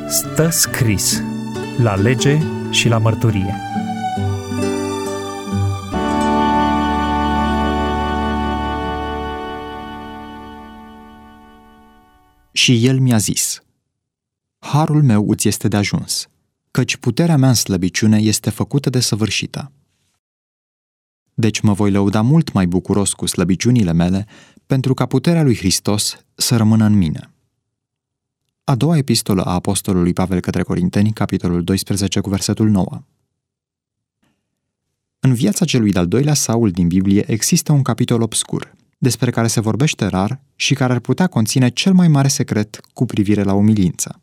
Stă scris la lege și la mărturie. Și el mi-a zis: Harul meu îți este de ajuns, căci puterea mea în slăbiciune este făcută de săvârșită. Deci mă voi lăuda mult mai bucuros cu slăbiciunile mele, pentru ca puterea lui Hristos să rămână în mine. A doua epistolă a apostolului Pavel către Corinteni, capitolul 12, cu versetul 9. În viața celui de-al doilea Saul din Biblie există un capitol obscur, despre care se vorbește rar și care ar putea conține cel mai mare secret cu privire la umilință.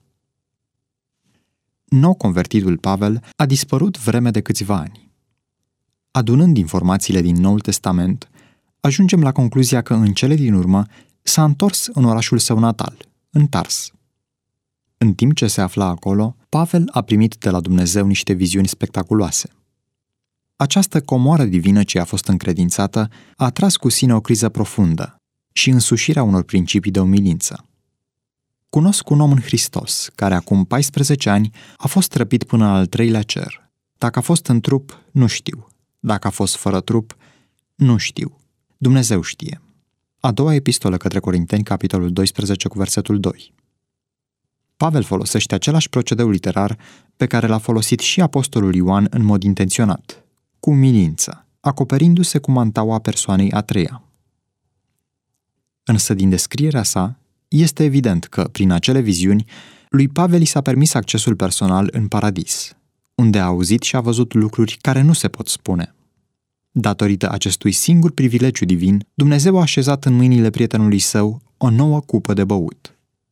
Nou convertitul Pavel a dispărut vreme de câțiva ani. Adunând informațiile din Noul Testament, ajungem la concluzia că în cele din urmă s-a întors în orașul său natal, în Tars. În timp ce se afla acolo, Pavel a primit de la Dumnezeu niște viziuni spectaculoase. Această comoară divină ce a fost încredințată a atras cu sine o criză profundă și însușirea unor principii de umilință. Cunosc un om în Hristos, care acum 14 ani a fost răpit până al treilea cer. Dacă a fost în trup, nu știu. Dacă a fost fără trup, nu știu. Dumnezeu știe. A doua epistolă către Corinteni, capitolul 12, cu versetul 2. Pavel folosește același procedeu literar pe care l-a folosit și apostolul Ioan în mod intenționat, cu umilință, acoperindu-se cu mantaua persoanei a treia. Însă din descrierea sa, este evident că, prin acele viziuni, lui Pavel i s-a permis accesul personal în paradis, unde a auzit și a văzut lucruri care nu se pot spune. Datorită acestui singur privilegiu divin, Dumnezeu a așezat în mâinile prietenului său o nouă cupă de băut.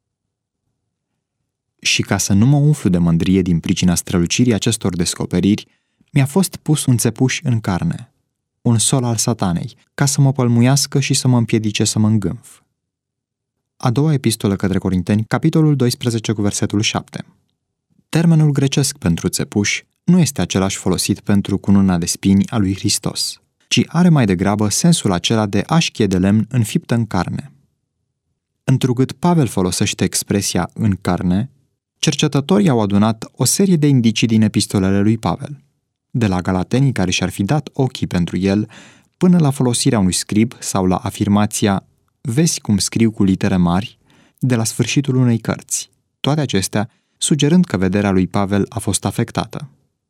Și ca să nu mă umflu de mândrie din pricina strălucirii acestor descoperiri, mi-a fost pus un țepuș în carne, un sol al satanei, ca să mă pălmuiască și să mă împiedice să mă îngânf. A doua epistolă către Corinteni, capitolul 12, cu versetul 7. Termenul grecesc pentru țepuș nu este același folosit pentru cununa de spini a lui Hristos, ci are mai degrabă sensul acela de așchie de lemn înfiptă în carne. Întrucât Pavel folosește expresia în carne, cercetătorii au adunat o serie de indicii din epistolele lui Pavel, de la galatenii care și-ar fi dat ochii pentru el, până la folosirea unui scrib sau la afirmația "vezi cum scriu cu litere mari" de la sfârșitul unei cărți, toate acestea sugerând că vederea lui Pavel a fost afectată.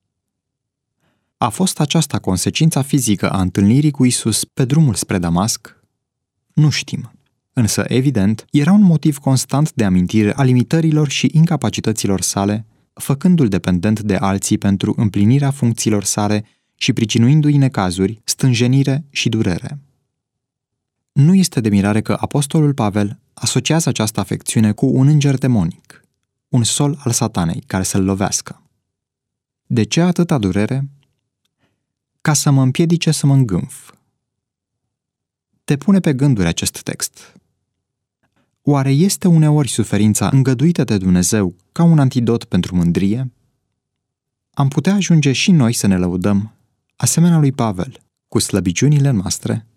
A fost aceasta consecința fizică a întâlnirii cu Isus pe drumul spre Damasc? Nu știm. Însă, evident, era un motiv constant de amintire a limitărilor și incapacităților sale, făcându-l dependent de alții pentru împlinirea funcțiilor sale și pricinuindu-i necazuri, stânjenire și durere. Nu este de mirare că apostolul Pavel asociază această afecțiune cu un înger demonic, un sol al satanei care să-l lovească. De ce atâta durere? Ca să mă împiedice să mă îngânf. Te pune pe gânduri acest text. Oare este uneori suferința îngăduită de Dumnezeu ca un antidot pentru mândrie? Am putea ajunge și noi să ne lăudăm, asemenea lui Pavel, cu slăbiciunile noastre?